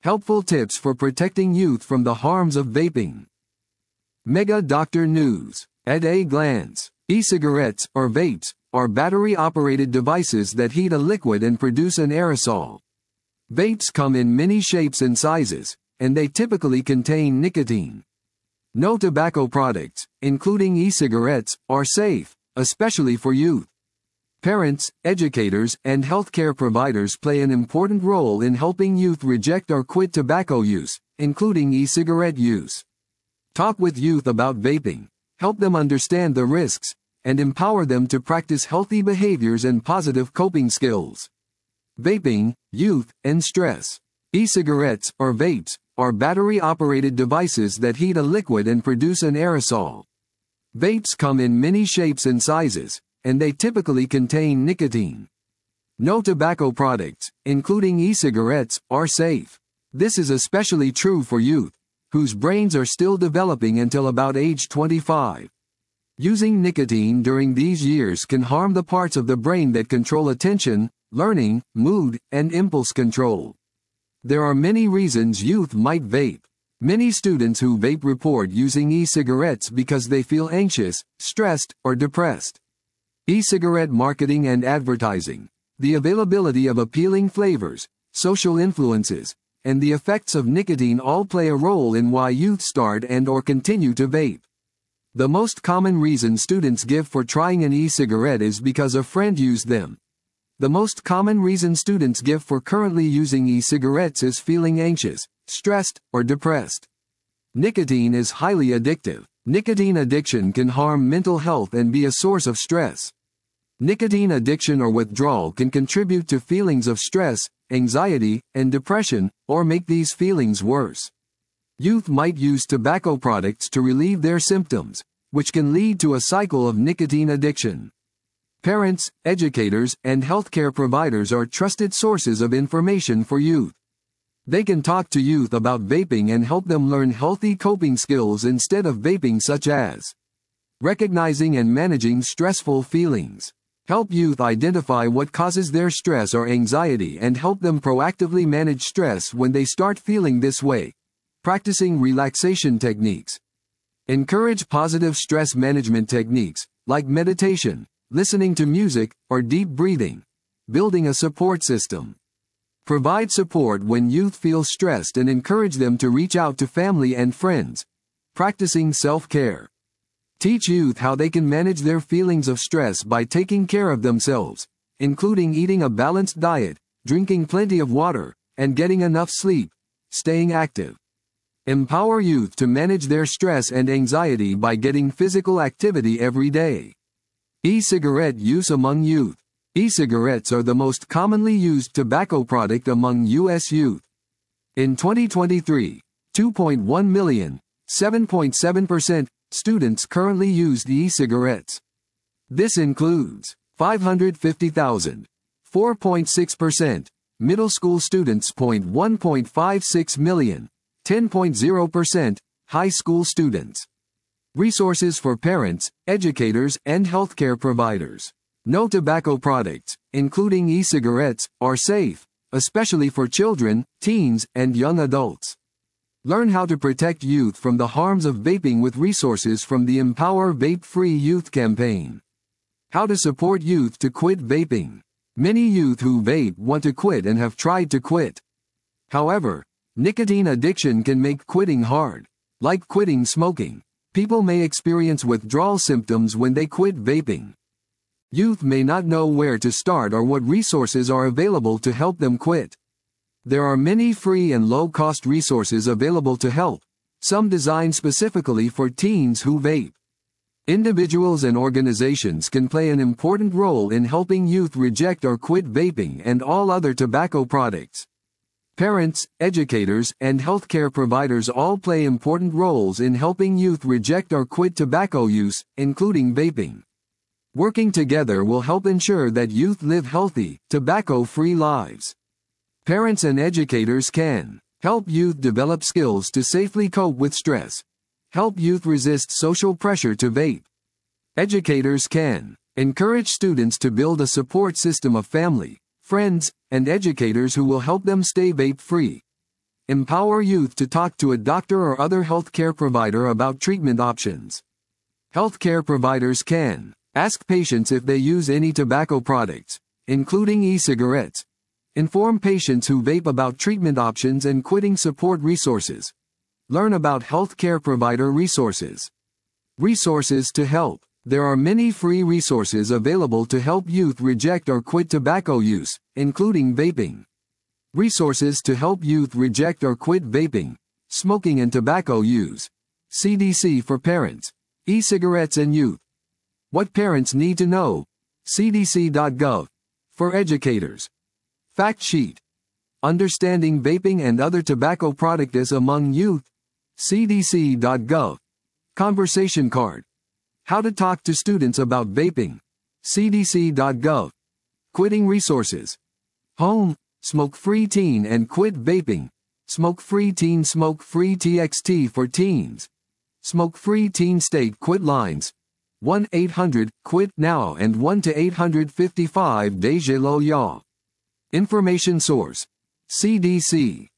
Helpful tips for protecting youth from the harms of vaping. Mega Doctor News. At a glance, e-cigarettes, or vapes, are battery-operated devices that heat a liquid and produce an aerosol. Vapes come in many shapes and sizes, and they typically contain nicotine. No tobacco products, including e-cigarettes, are safe, especially for youth. Parents, educators, and healthcare providers play an important role in helping youth reject or quit tobacco use, including e-cigarette use. Talk with youth about vaping, help them understand the risks, and empower them to practice healthy behaviors and positive coping skills. Vaping, youth, and stress. E-cigarettes, or vapes, are battery-operated devices that heat a liquid and produce an aerosol. Vapes come in many shapes and sizes, and they typically contain nicotine. No tobacco products, including e-cigarettes, are safe. This is especially true for youth, whose brains are still developing until about age 25. Using nicotine during these years can harm the parts of the brain that control attention, learning, mood, and impulse control. There are many reasons youth might vape. Many students who vape report using e-cigarettes because they feel anxious, stressed, or depressed. E-cigarette marketing and advertising. The availability of appealing flavors, social influences, and the effects of nicotine all play a role in why youth start and/or continue to vape. The most common reason students give for trying an e-cigarette is because a friend used them. The most common reason students give for currently using e-cigarettes is feeling anxious, stressed, or depressed. Nicotine is highly addictive. Nicotine addiction can harm mental health and be a source of stress. Nicotine addiction or withdrawal can contribute to feelings of stress, anxiety, and depression, or make these feelings worse. Youth might use tobacco products to relieve their symptoms, which can lead to a cycle of nicotine addiction. Parents, educators, and healthcare providers are trusted sources of information for youth. They can talk to youth about vaping and help them learn healthy coping skills instead of vaping, such as recognizing and managing stressful feelings. Help youth identify what causes their stress or anxiety and help them proactively manage stress when they start feeling this way. Practicing relaxation techniques. Encourage positive stress management techniques, like meditation, listening to music, or deep breathing. Building a support system. Provide support when youth feel stressed and encourage them to reach out to family and friends. Practicing self-care. Teach youth how they can manage their feelings of stress by taking care of themselves, including eating a balanced diet, drinking plenty of water, and getting enough sleep. Staying active. Empower youth to manage their stress and anxiety by getting physical activity every day. E-cigarette use among youth. E-cigarettes are the most commonly used tobacco product among U.S. youth. In 2023, 2.1 million, 7.7%, students currently used e-cigarettes. This includes 550,000, 4.6%, middle school students, 1.56 million, 10.0%, high school students. Resources for parents, educators, and healthcare providers. No tobacco products, including e-cigarettes, are safe, especially for children, teens, and young adults. Learn how to protect youth from the harms of vaping with resources from the Empower Vape-Free Youth campaign. How to support youth to quit vaping. Many youth who vape want to quit and have tried to quit. However, nicotine addiction can make quitting hard. Like quitting smoking, people may experience withdrawal symptoms when they quit vaping. Youth may not know where to start or what resources are available to help them quit. There are many free and low-cost resources available to help, some designed specifically for teens who vape. Individuals and organizations can play an important role in helping youth reject or quit vaping and all other tobacco products. Parents, educators, and healthcare providers all play important roles in helping youth reject or quit tobacco use, including vaping. Working together will help ensure that youth live healthy, tobacco-free lives. Parents and educators can help youth develop skills to safely cope with stress. Help youth resist social pressure to vape. Educators can encourage students to build a support system of family, friends, and educators who will help them stay vape-free. Empower youth to talk to a doctor or other healthcare provider about treatment options. Healthcare providers can ask patients if they use any tobacco products, including e-cigarettes. Inform patients who vape about treatment options and quitting support resources. Learn about healthcare provider resources. Resources to help. There are many free resources available to help youth reject or quit tobacco use, including vaping. Resources to help youth reject or quit vaping, smoking and tobacco use. CDC for parents. E-cigarettes and youth. What parents need to know. CDC.gov. For educators. Fact sheet. Understanding vaping and other tobacco products among youth. CDC.gov. Conversation card. How to talk to students about vaping. CDC.gov. Quitting resources. Home. Smoke-free teen and quit vaping. Smoke-free teen, smoke-free TXT for teens. Smoke-free teen state quit lines. 1-800-QUIT-NOW and 1-855-DEJA-LO-YA. Information source. CDC.